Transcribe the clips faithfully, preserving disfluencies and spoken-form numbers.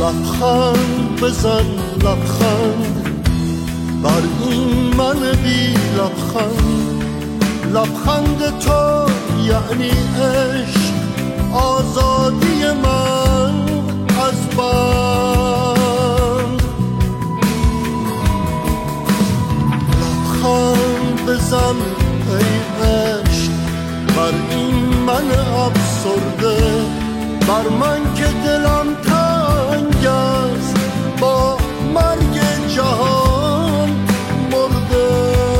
لبخند بزن لبخند بر این من بی لبخند. لبخند تو یعنی عشق، آزادی من از بند. لبخند بزن ای عشق بر این من افسرده، بر من که دلم تنگ است با مرگ جهان مرده.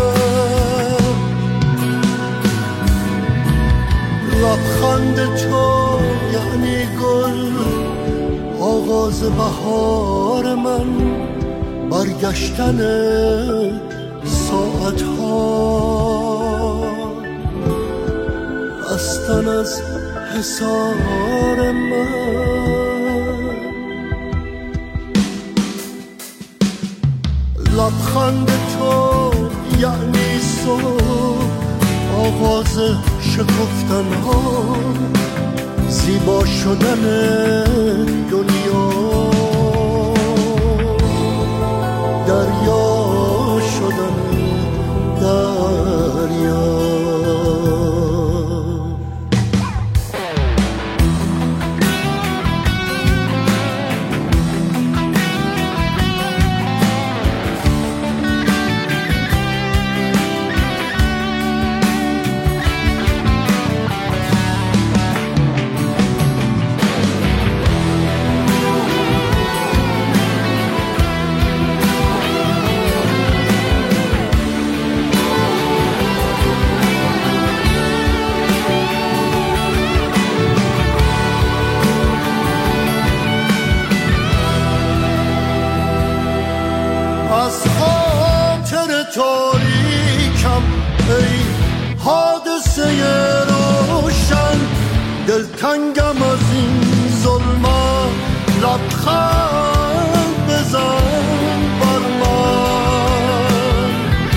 لبخند تو یعنی گل، آغاز بهار من، برگشتن ساعت ها، رستن از حصار من. لبخند تو یعنی صبح، آغاز شکفتن ها، زیبا شدن دنیا، دریا شدن دریا. از خاطر تاریکم ای حادثه روشن، دلتنگم از این ظلمت. لبخند بزن بر من،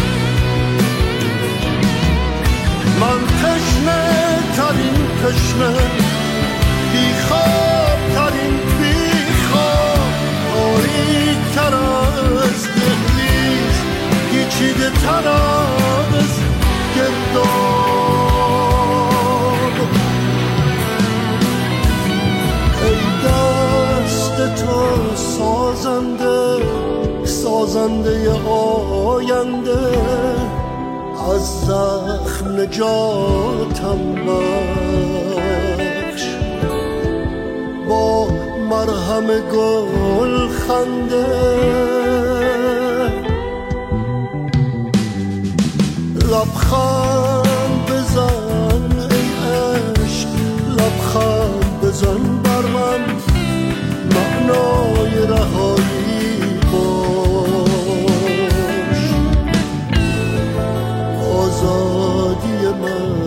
من تشنه ترین تشنه، بیخواب ترین بیخواب، تاریک تر از دهلیز، پیچیده تر از گرداب. ای دست تو سازنده، سازنده آینده، از زخم نجاتم بخش، با مرهم گل خنده. لبخند بزن ای عشق، لبخند بزن بر من، معنای رهایی باش، آزادی من.